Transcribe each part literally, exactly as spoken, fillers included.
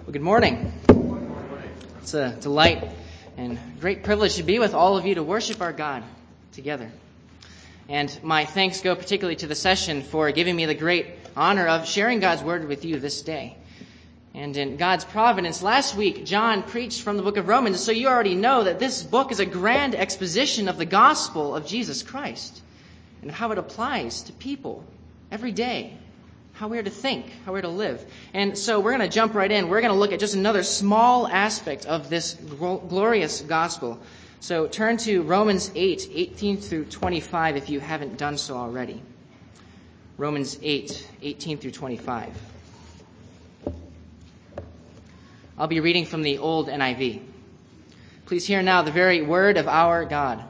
Well, good morning. It's a delight and great privilege to be with all of you to worship our God together. And my thanks go particularly to the session for giving me the great honor of sharing God's Word with you this day. And in God's providence, last week, John preached from the book of Romans, so you already know that this book is a grand exposition of the gospel of Jesus Christ and how it applies to people every day. How we're to think, how we're to live. And so we're going to jump right in. We're going to look at just another small aspect of this glorious gospel. So turn to Romans eight, eighteen through twenty-five if you haven't done so already. Romans eight, eighteen through twenty-five. I'll be reading from the old N I V. Please hear now the very word of our God.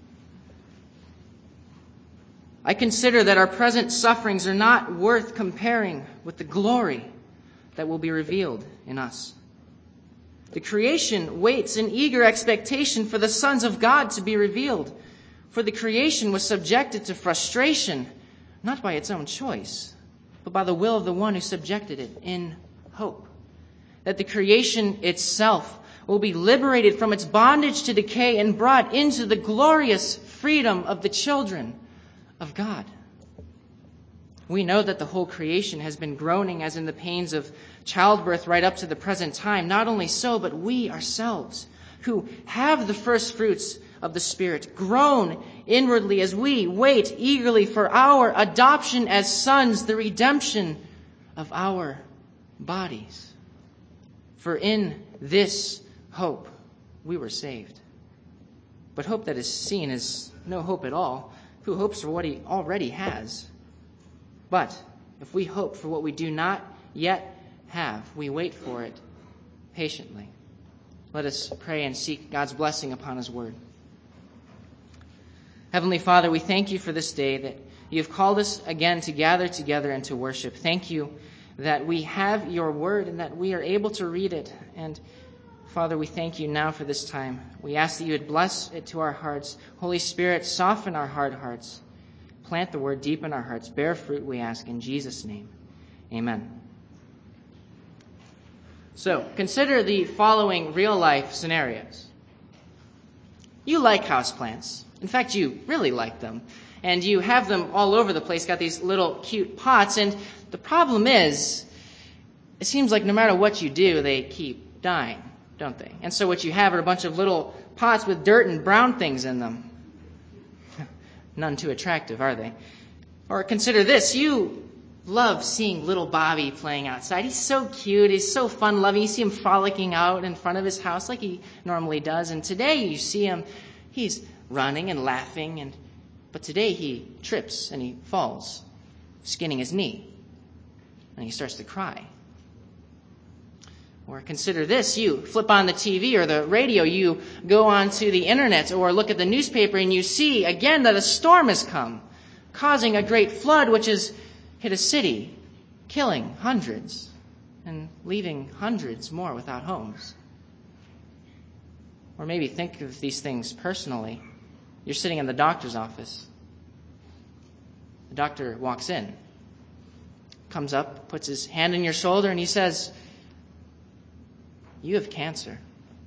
I consider that our present sufferings are not worth comparing with the glory that will be revealed in us. The creation waits in eager expectation for the sons of God to be revealed. For the creation was subjected to frustration, not by its own choice, but by the will of the one who subjected it, in hope that the creation itself will be liberated from its bondage to decay and brought into the glorious freedom of the children of God. We know that the whole creation has been groaning as in the pains of childbirth right up to the present time. Not only so, but we ourselves, who have the first fruits of the Spirit, groan inwardly as we wait eagerly for our adoption as sons, the redemption of our bodies. For in this hope we were saved. But hope that is seen is no hope at all. Who hopes for what he already has? But if we hope for what we do not yet have, we wait for it patiently. Let us pray and seek God's blessing upon his word. Heavenly Father, we thank you for this day that you have called us again to gather together and to worship. Thank you that we have your word and that we are able to read it. And Father, we thank you now for this time. We ask that you would bless it to our hearts. Holy Spirit, soften our hard hearts. Plant the word deep in our hearts. Bear fruit, we ask, in Jesus' name. Amen. So, consider the following real-life scenarios. You like houseplants. In fact, you really like them. And you have them all over the place, got these little cute pots. And the problem is, it seems like no matter what you do, they keep dying, don't they? And so what you have are a bunch of little pots with dirt and brown things in them. None too attractive, are they? Or consider this. You love seeing little Bobby playing outside. He's so cute. He's so fun-loving. You see him frolicking out in front of his house like he normally does. And today you see him, he's running and laughing. And but today he trips and he falls, skinning his knee. And he starts to cry. Or consider this, you flip on the T V or the radio, you go onto the internet or look at the newspaper and you see again that a storm has come, causing a great flood which has hit a city, killing hundreds and leaving hundreds more without homes. Or maybe think of these things personally. You're sitting in the doctor's office. The doctor walks in, comes up, puts his hand on your shoulder and he says, "You have cancer."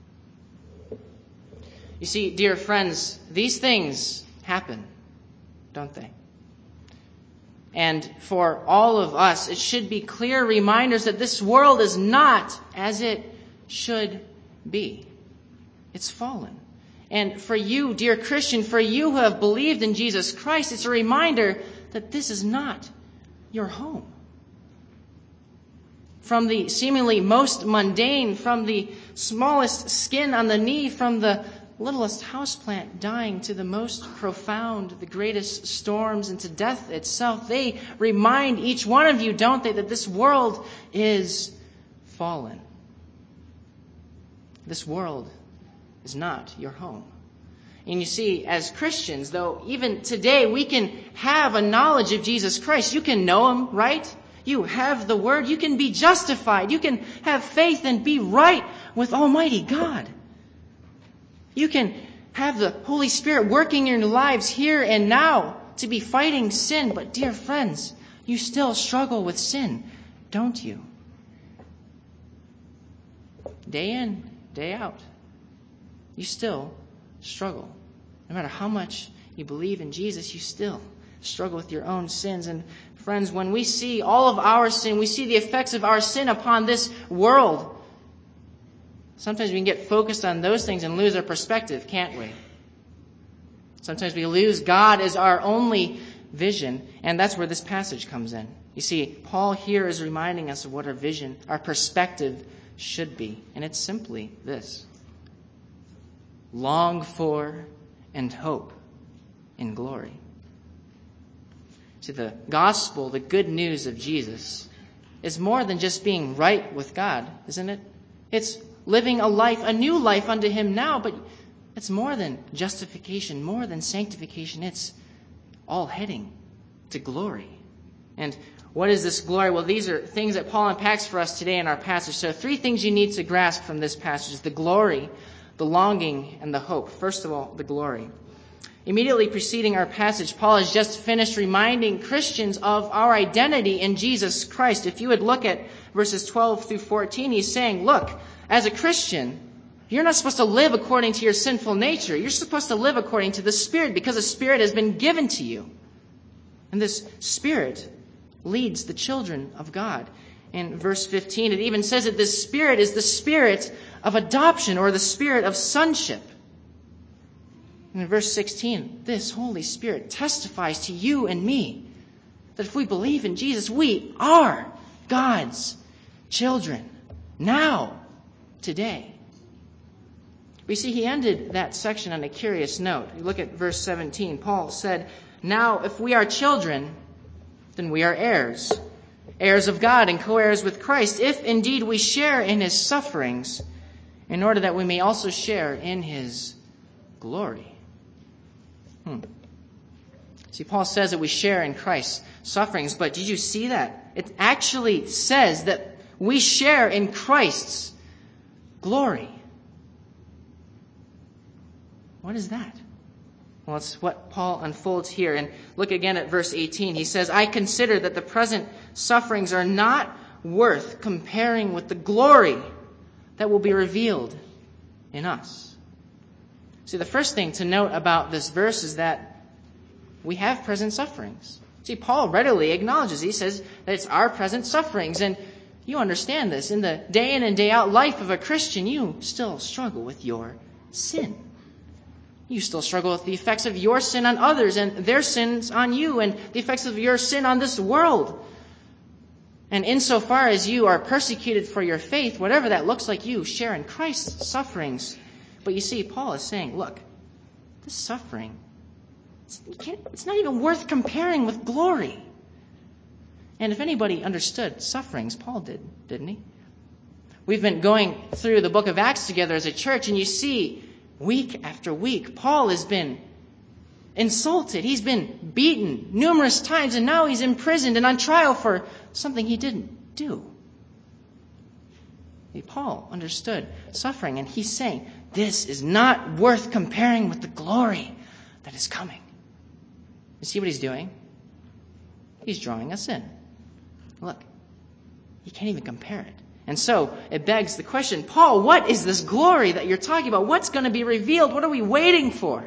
You see, dear friends, these things happen, don't they? And for all of us, it should be clear reminders that this world is not as it should be. It's fallen. And for you, dear Christian, for you who have believed in Jesus Christ, it's a reminder that this is not your home. From the seemingly most mundane, from the smallest skin on the knee, from the littlest houseplant dying to the most profound, the greatest storms, and to death itself, they remind each one of you, don't they, that this world is fallen. This world is not your home. And you see, as Christians, though, even today we can have a knowledge of Jesus Christ. You can know him, right? You have the word. You can be justified. You can have faith and be right with Almighty God. You can have the Holy Spirit working in your lives here and now to be fighting sin. But dear friends, you still struggle with sin, don't you? day in, day out, you still struggle. No matter how much you believe in Jesus, you still struggle with your own sins. And friends, when we see all of our sin, we see the effects of our sin upon this world, sometimes we can get focused on those things and lose our perspective, can't we? Sometimes we lose God as our only vision, and that's where this passage comes in. You see, Paul here is reminding us of what our vision, our perspective should be, and it's simply this: long for and hope in glory. See, the gospel, the good news of Jesus, is more than just being right with God, isn't it? It's living a life, a new life unto Him now, but it's more than justification, more than sanctification. It's all heading to glory. And what is this glory? Well, these are things that Paul unpacks for us today in our passage. So three things you need to grasp from this passage: the glory, the longing, and the hope. First of all, the glory. Immediately preceding our passage, Paul has just finished reminding Christians of our identity in Jesus Christ. If you would look at verses twelve through fourteen, he's saying, look, as a Christian, you're not supposed to live according to your sinful nature. You're supposed to live according to the Spirit, because the Spirit has been given to you. And this Spirit leads the children of God. In verse fifteen, it even says that this Spirit is the Spirit of adoption, or the Spirit of sonship. And in verse sixteen, this Holy Spirit testifies to you and me that if we believe in Jesus, we are God's children now, today. We see he ended that section on a curious note. You look at verse seventeen. Paul said, now if we are children, then we are heirs, heirs of God and co-heirs with Christ, if indeed we share in his sufferings, in order that we may also share in his glory. Hmm. See, Paul says that we share in Christ's sufferings, but did you see that? It actually says that we share in Christ's glory. What is that? Well, it's what Paul unfolds here. And look again at verse eighteen. He says, I consider that the present sufferings are not worth comparing with the glory that will be revealed in us. See, the first thing to note about this verse is that we have present sufferings. See, Paul readily acknowledges, he says that it's our present sufferings. And you understand this. In the day in and day out life of a Christian, you still struggle with your sin. You still struggle with the effects of your sin on others and their sins on you, and the effects of your sin on this world. And insofar as you are persecuted for your faith, whatever that looks like, you share in Christ's sufferings. But you see, Paul is saying, look, this suffering, it's, you can't, it's not even worth comparing with glory. And if anybody understood sufferings, Paul did, didn't he? We've been going through the book of Acts together as a church, and you see, week after week, Paul has been insulted. He's been beaten numerous times, and now he's imprisoned and on trial for something he didn't do. Paul understood suffering, and he's saying, this is not worth comparing with the glory that is coming. You see what he's doing? He's drawing us in. Look, you can't even compare it. And so it begs the question, Paul, what is this glory that you're talking about? What's going to be revealed? What are we waiting for?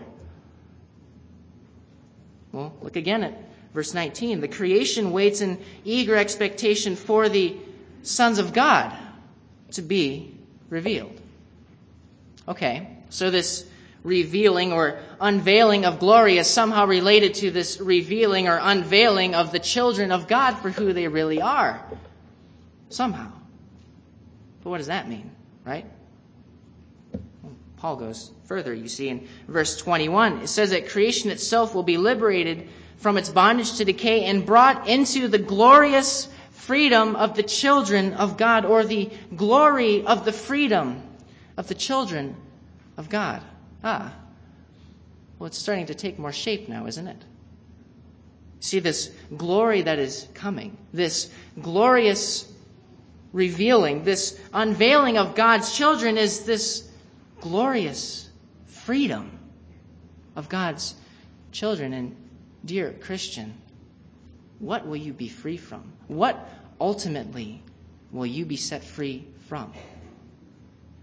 Well, look again at verse nineteen. The creation waits in eager expectation for the sons of God to be revealed. Okay, so this revealing or unveiling of glory is somehow related to this revealing or unveiling of the children of God for who they really are. Somehow. But what does that mean, right? Well, Paul goes further, you see, in verse twenty-one. It says that creation itself will be liberated from its bondage to decay and brought into the glorious freedom of the children of God, or the glory of the freedom of the children of God. Ah, well, it's starting to take more shape now, isn't it? See, this glory that is coming, this glorious revealing, this unveiling of God's children is this glorious freedom of God's children. And dear Christian, what will you be free from? What ultimately will you be set free from?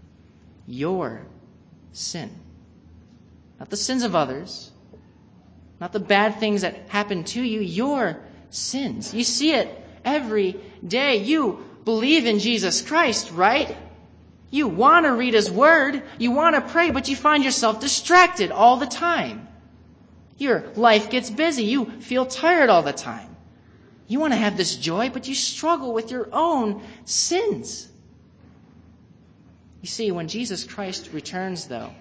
your sin. Not the sins of others, not the bad things that happen to you, your sins. You see it every day. You believe in Jesus Christ, right? You want to read His Word, you want to pray, but you find yourself distracted all the time. Your life gets busy. You feel tired all the time. You want to have this joy, but you struggle with your own sins. You see, when Jesus Christ returns, though,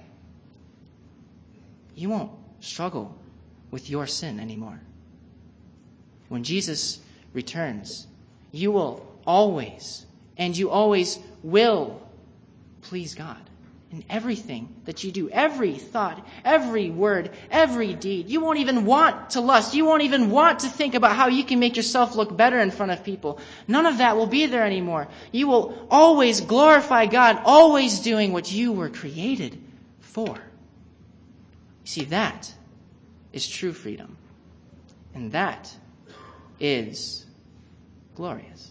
you won't struggle with your sin anymore. When Jesus returns, you will always, and you always will, please God in everything that you do, every thought, every word, every deed. You won't even want to lust. You won't even want to think about how you can make yourself look better in front of people. None of that will be there anymore. You will always glorify God, always doing what you were created for. You see, that is true freedom. And that is glorious.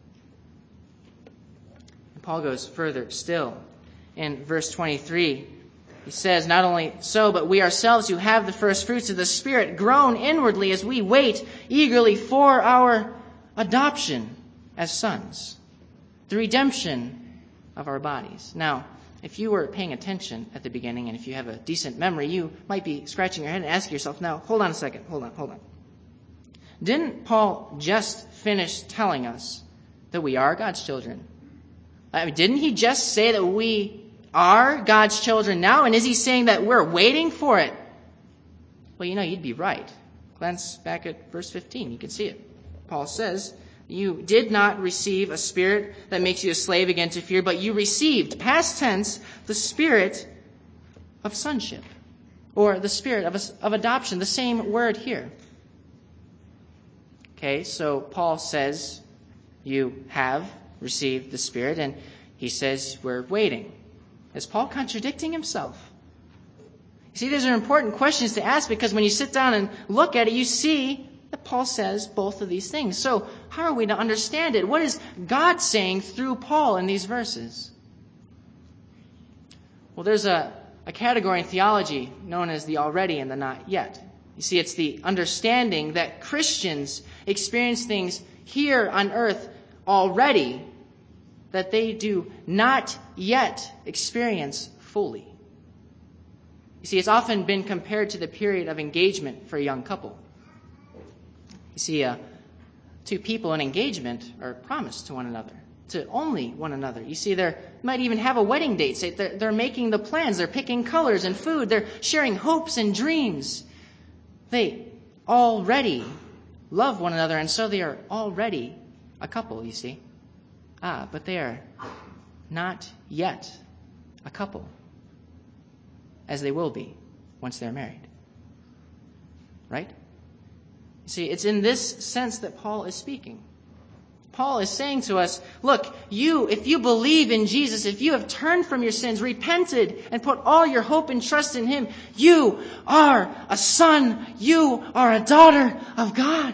And Paul goes further still. In verse twenty-three, he says, not only so, but we ourselves who have the first fruits of the Spirit groan inwardly as we wait eagerly for our adoption as sons, the redemption of our bodies. Now, if you were paying attention at the beginning, and if you have a decent memory, you might be scratching your head and asking yourself, now, hold on a second, hold on, hold on. Didn't Paul just finish telling us that we are God's children? I mean, didn't he just say that we are God's children now? And is he saying that we're waiting for it? Well, you know, you'd be right. Glance back at verse fifteen. You can see it. Paul says, you did not receive a spirit that makes you a slave again to fear, but you received, past tense, the spirit of sonship, or the spirit of, of adoption, the same word here. Okay, so Paul says you have received the Spirit, and he says we're waiting. Is Paul contradicting himself? You see, these are important questions to ask, because when you sit down and look at it, you see that Paul says both of these things. So how are we to understand it? What is God saying through Paul in these verses? Well, there's a, a category in theology known as the already and the not yet. You see, it's the understanding that Christians experience things here on earth already that they do not yet experience fully. You see, it's often been compared to the period of engagement for a young couple. You see, uh, two people in engagement are promised to one another, to only one another. You see, they might even have a wedding date. Say they're, they're making the plans. They're picking colors and food. They're sharing hopes and dreams. They already love one another, and so they are already a couple, you see. Ah, but they are not yet a couple, as they will be once they're married. Right? You see, it's in this sense that Paul is speaking. Paul is saying to us, look, you, if you believe in Jesus, if you have turned from your sins, repented, and put all your hope and trust in Him, you are a son, you are a daughter of God.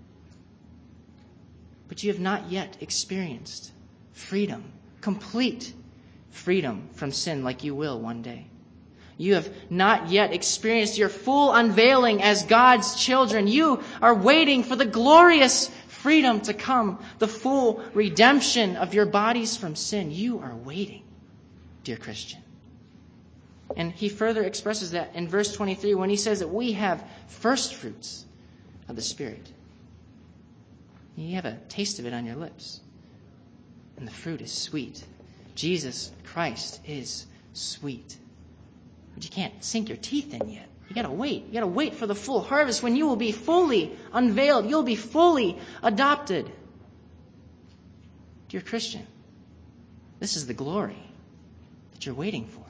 But you have not yet experienced freedom, complete freedom from sin like you will one day. You have not yet experienced your full unveiling as God's children. You are waiting for the glorious freedom to come, the full redemption of your bodies from sin. You are waiting, dear Christian. And he further expresses that in verse twenty-three when he says that we have first fruits of the Spirit. You have a taste of it on your lips. And the fruit is sweet. Jesus Christ is sweet. But you can't sink your teeth in yet. You gotta wait. You gotta wait for the full harvest when you will be fully unveiled. You'll be fully adopted. Dear Christian, this is the glory that you're waiting for.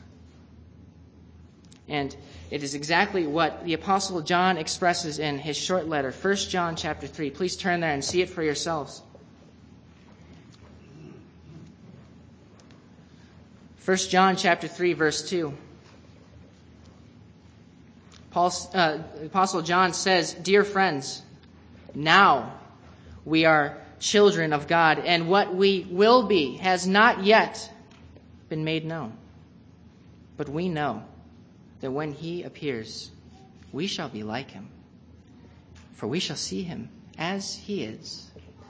And it is exactly what the Apostle John expresses in his short letter, First John chapter three. Please turn there and see it for yourselves. First John chapter three, verse two. Paul, uh, Apostle John says, "Dear friends, now we are children of God, and what we will be has not yet been made known. But we know that when he appears, we shall be like him, for we shall see him as he is.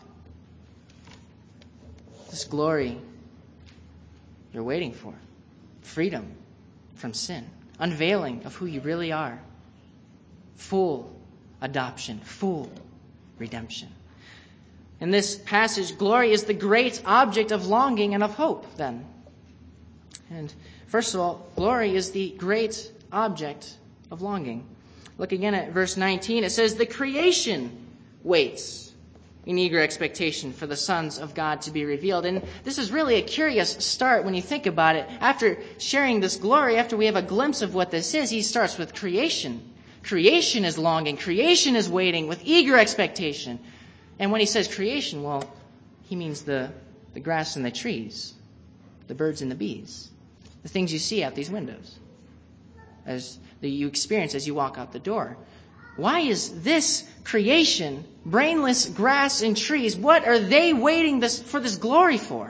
This glory you're waiting for, freedom from sin, unveiling of who you really are, full adoption, full redemption. In this passage, glory is the great object of longing and of hope, then. And first of all, glory is the great object of longing. Look again at verse nineteen. It says, the creation waits in eager expectation for the sons of God to be revealed. And this is really a curious start when you think about it. After sharing this glory, after we have a glimpse of what this is, he starts with creation. Creation is longing. Creation is waiting with eager expectation. And when he says creation, well, he means the, the grass and the trees, the birds and the bees, the things you see out these windows, as that you experience as you walk out the door. Why is this creation, brainless grass and trees, what are they waiting this, for this glory for?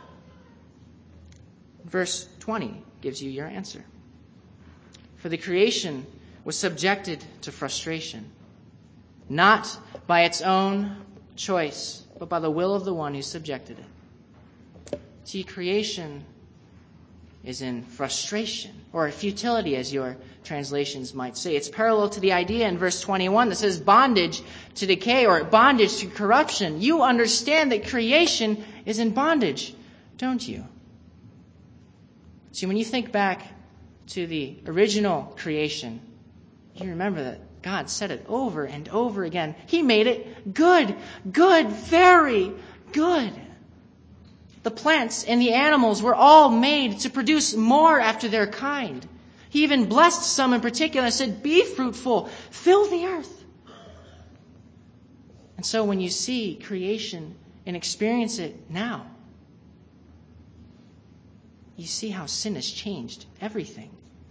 Verse twenty gives you your answer. For the creation was subjected to frustration, not by its own choice, but by the will of the one who subjected it. See, creation is in frustration, or futility, as your translations might say. It's parallel to the idea in verse twenty-one that says bondage to decay or bondage to corruption. You understand that creation is in bondage, don't you? See, when you think back to the original creation, you remember that God said it over and over again. He made it good, good, very good. The plants and the animals were all made to produce more after their kind. He even blessed some in particular and said, be fruitful, fill the earth. And so when you see creation and experience it now, you see how sin has changed everything.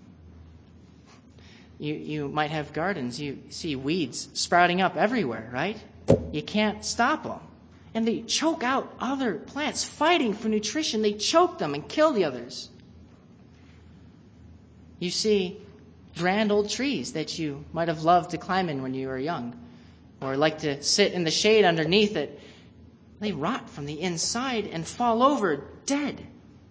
You, you might have gardens. You see weeds sprouting up everywhere, right? You can't stop them. And they choke out other plants fighting for nutrition. They choke them and kill the others. You see grand old trees that you might have loved to climb in when you were young, or like to sit in the shade underneath it. They rot from the inside and fall over dead.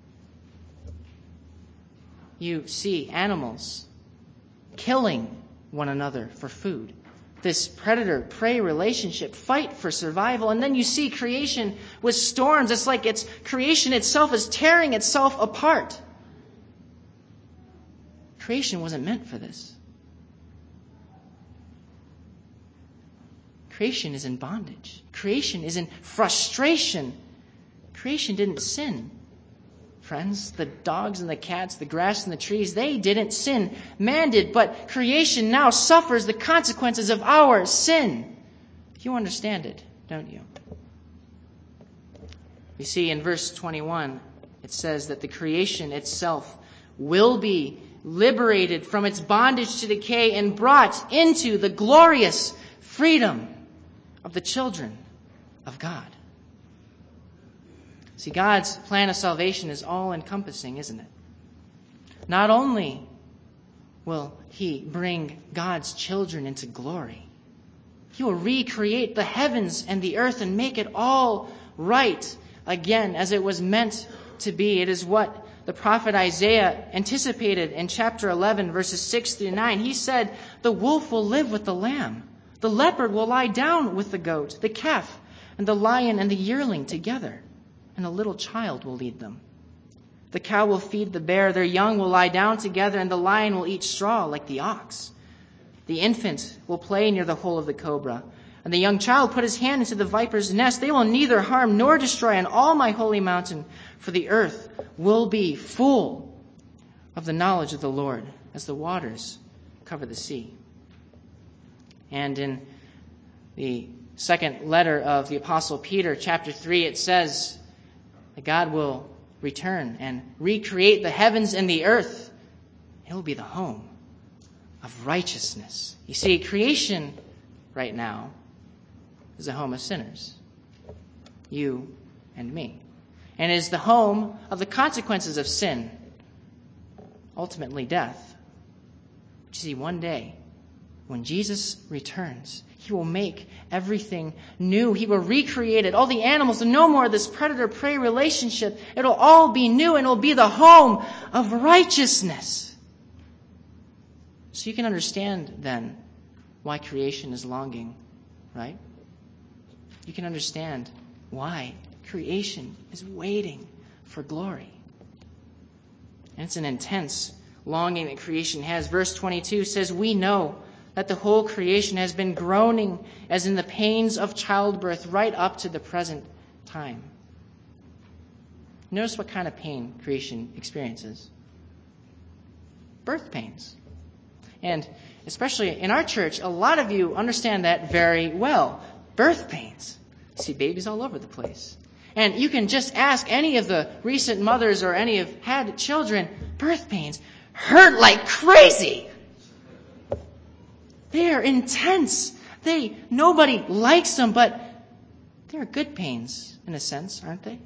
You see animals killing one another for food. This predator-prey relationship, fight for survival. And then you see creation with storms. It's like it's creation itself is tearing itself apart. Creation wasn't meant for this. Creation is in bondage. Creation is in frustration. Creation didn't sin. Friends, the dogs and the cats, the grass and the trees, they didn't sin. Man did, but creation now suffers the consequences of our sin. You understand it, don't you? You see, in verse twenty-one, it says that the creation itself will be liberated from its bondage to decay and brought into the glorious freedom of the children of God. See, God's plan of salvation is all-encompassing, isn't it? Not only will He bring God's children into glory, He will recreate the heavens and the earth and make it all right again as it was meant to be. It is what the prophet Isaiah anticipated in chapter eleven, verses six through nine. He said, the wolf will live with the lamb. The leopard will lie down with the goat, the calf and the lion and the yearling together. And a little child will lead them. The cow will feed the bear, their young will lie down together, and the lion will eat straw like the ox. The infant will play near the hole of the cobra, and the young child put his hand into the viper's nest. They will neither harm nor destroy on all my holy mountain, for the earth will be full of the knowledge of the Lord, as the waters cover the sea. And in the second letter of the Apostle Peter, chapter three, it says that God will return and recreate the heavens and the earth. It will be the home of righteousness. You see, creation right now is a home of sinners, you and me, and is the home of the consequences of sin. ultimately death. But you see, one day, when Jesus returns, he will make everything new. He will recreate it. All the animals, and no more of this predator-prey relationship. It'll all be new, and it'll be the home of righteousness. So you can understand, then, why creation is longing, right? You can understand why creation is waiting for glory. And it's an intense longing that creation has. Verse twenty-two says, we know that the whole creation has been groaning as in the pains of childbirth right up to the present time. Notice what kind of pain creation experiences. Birth pains. And especially in our church, a lot of you understand that very well. Birth pains. You see babies all over the place. And you can just ask any of the recent mothers or any have had children, birth pains hurt like crazy. They are intense. They nobody likes them, but they're good pains in a sense, aren't they? You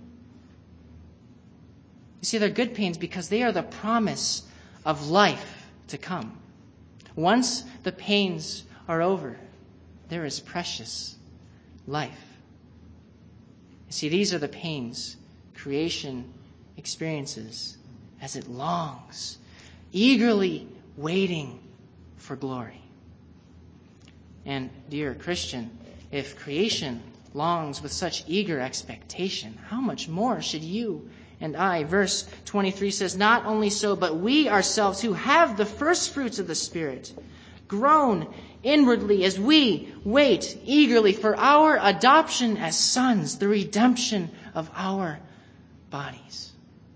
see, they're good pains because they are the promise of life to come. Once the pains are over, there is precious life. You see, these are the pains creation experiences as it longs, eagerly waiting for glory. And, dear Christian, if creation longs with such eager expectation, how much more should you and I? Verse twenty-three says, not only so, but we ourselves who have the first fruits of the Spirit groan inwardly as we wait eagerly for our adoption as sons, the redemption of our bodies.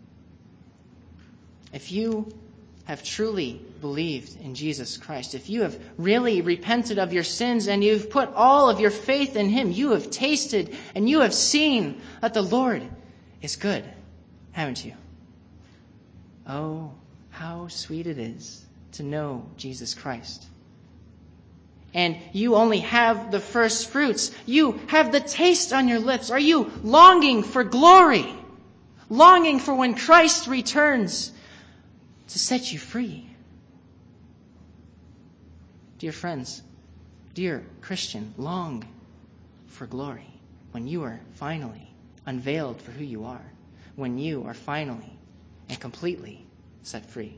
If you have truly believed in Jesus Christ, if you have really repented of your sins and you've put all of your faith in him, you have tasted and you have seen that the Lord is good, haven't you? Oh, how sweet it is to know Jesus Christ. And you only have the first fruits. You have the taste on your lips. Are you longing for glory? Longing for when Christ returns to set you free? Dear friends, dear Christian, long for glory when you are finally unveiled for who you are, when you are finally and completely set free.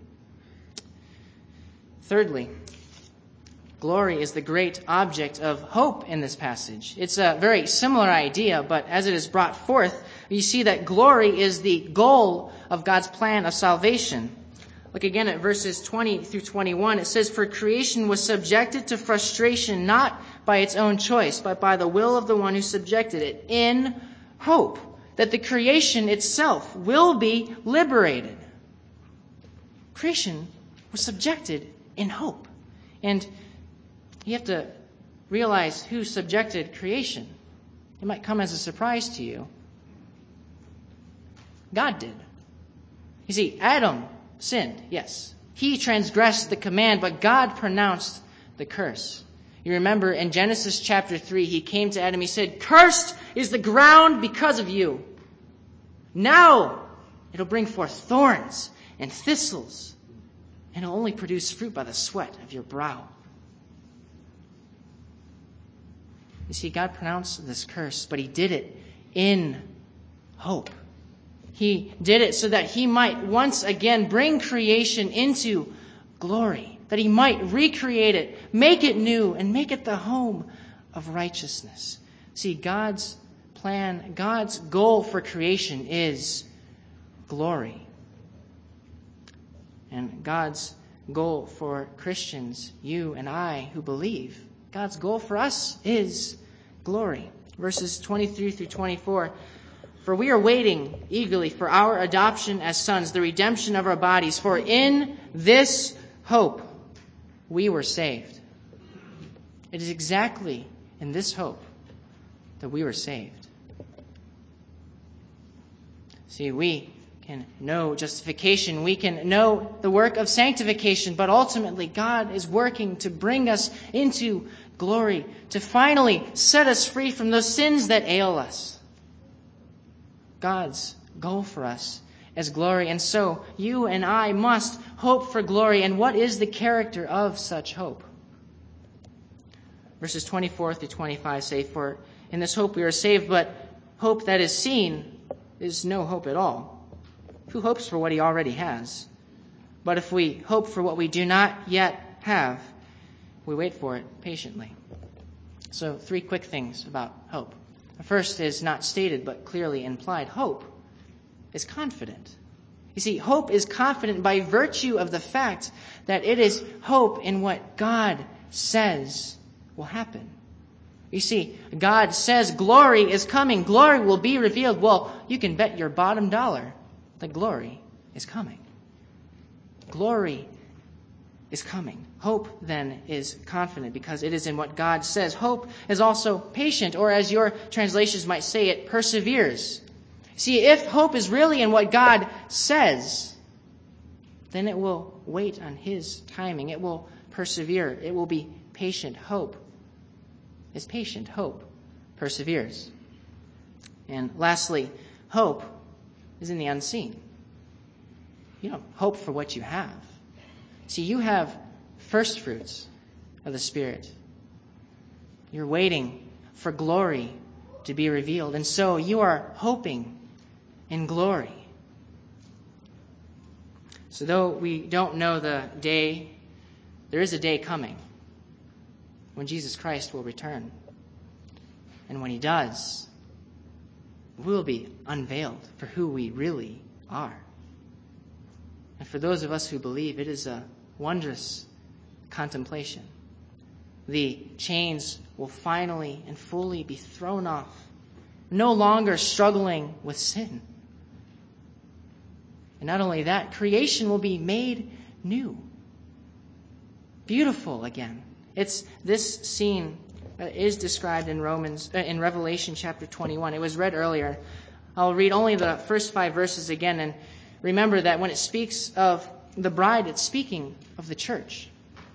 Thirdly, glory is the great object of hope in this passage. It's a very similar idea, but as it is brought forth, you see that glory is the goal of God's plan of salvation. Look again at verses twenty through twenty-one. It says, for creation was subjected to frustration not by its own choice, but by the will of the one who subjected it, in hope that the creation itself will be liberated. Creation was subjected in hope. And you have to realize who subjected creation. It might come as a surprise to you. God did. You see, Adam sinned, yes. He transgressed the command, but God pronounced the curse. You remember in Genesis chapter three, he came to Adam, he said, cursed is the ground because of you. Now it'll bring forth thorns and thistles, and it'll only produce fruit by the sweat of your brow. You see, God pronounced this curse, but he did it in hope. He did it so that he might once again bring creation into glory, that he might recreate it, make it new, and make it the home of righteousness. See, God's plan, God's goal for creation is glory. And God's goal for Christians, you and I who believe, God's goal for us is glory. Verses twenty-three through twenty-four. For we are waiting eagerly for our adoption as sons, the redemption of our bodies. For in this hope we were saved. It is exactly in this hope that we were saved. See, we can know justification. We can know the work of sanctification. But ultimately, God is working to bring us into glory, to finally set us free from those sins that ail us. God's goal for us as glory. And so you and I must hope for glory. And what is the character of such hope? Verses twenty-four through twenty-five say, "For in this hope we are saved, but hope that is seen is no hope at all. Who hopes for what he already has? But if we hope for what we do not yet have, we wait for it patiently." So three quick things about hope. The first is not stated but clearly implied. Hope is confident. You see, hope is confident by virtue of the fact that it is hope in what God says will happen. You see, God says glory is coming. Glory will be revealed. Well, you can bet your bottom dollar that glory is coming. Glory is coming. Hope, then, is confident because it is in what God says. Hope is also patient, or as your translations might say it, perseveres. See, if hope is really in what God says, then it will wait on His timing. It will persevere. It will be patient. Hope is patient. Hope perseveres. And lastly, hope is in the unseen. You don't hope for what you have. See, you have first fruits of the Spirit. You're waiting for glory to be revealed. And so you are hoping in glory. So though we don't know the day, there is a day coming when Jesus Christ will return. And when He does, we will be unveiled for who we really are. And for those of us who believe, it is a wondrous contemplation. The chains will finally and fully be thrown off, no longer struggling with sin. And not only that, creation will be made new, beautiful again. It's this scene is described in Romans, uh, in Revelation chapter twenty-one. It was read earlier. I'll read only the first five verses again, and remember that when it speaks of the bride, it's speaking of the church.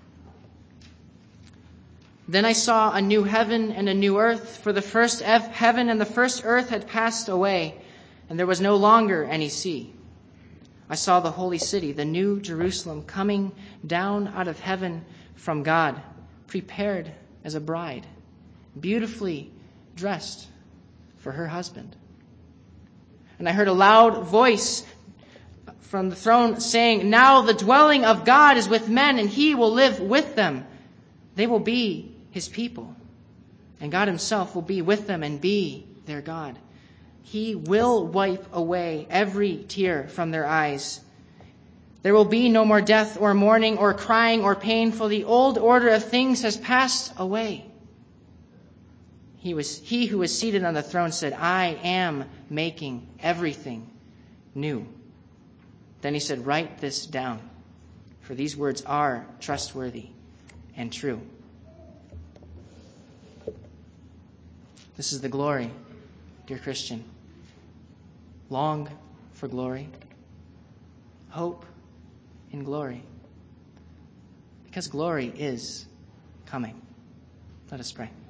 "Then I saw a new heaven and a new earth, for the first heaven and the first earth had passed away, and there was no longer any sea. I saw the holy city, the new Jerusalem, coming down out of heaven from God, prepared as a bride, beautifully dressed for her husband. And I heard a loud voice from the throne saying, 'Now the dwelling of God is with men, and He will live with them. They will be His people, and God Himself will be with them and be their God. He will wipe away every tear from their eyes. There will be no more death or mourning or crying or pain, for the old order of things has passed away.' He was he who was seated on the throne said, 'I am making everything new.' Then He said, 'Write this down, for these words are trustworthy and true.'" This is the glory, dear Christian. Long for glory. Hope in glory. Because glory is coming. Let us pray.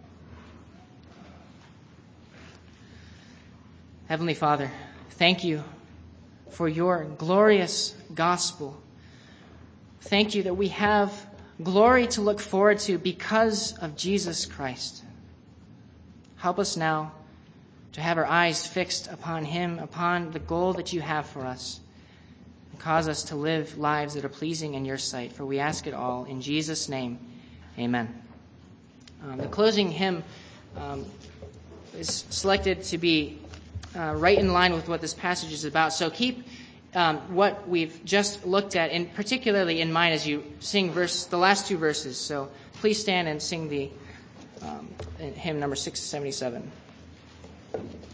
Heavenly Father, thank You for Your glorious gospel. Thank You that we have glory to look forward to because of Jesus Christ. Help us now to have our eyes fixed upon Him, upon the goal that You have for us. And cause us to live lives that are pleasing in Your sight. For we ask it all in Jesus' name. Amen. Um, the closing hymn um, is selected to be uh, right in line with what this passage is about. So keep um, what we've just looked at, and particularly in mind as you sing verse the last two verses. So please stand and sing the um, hymn number six seventy-seven.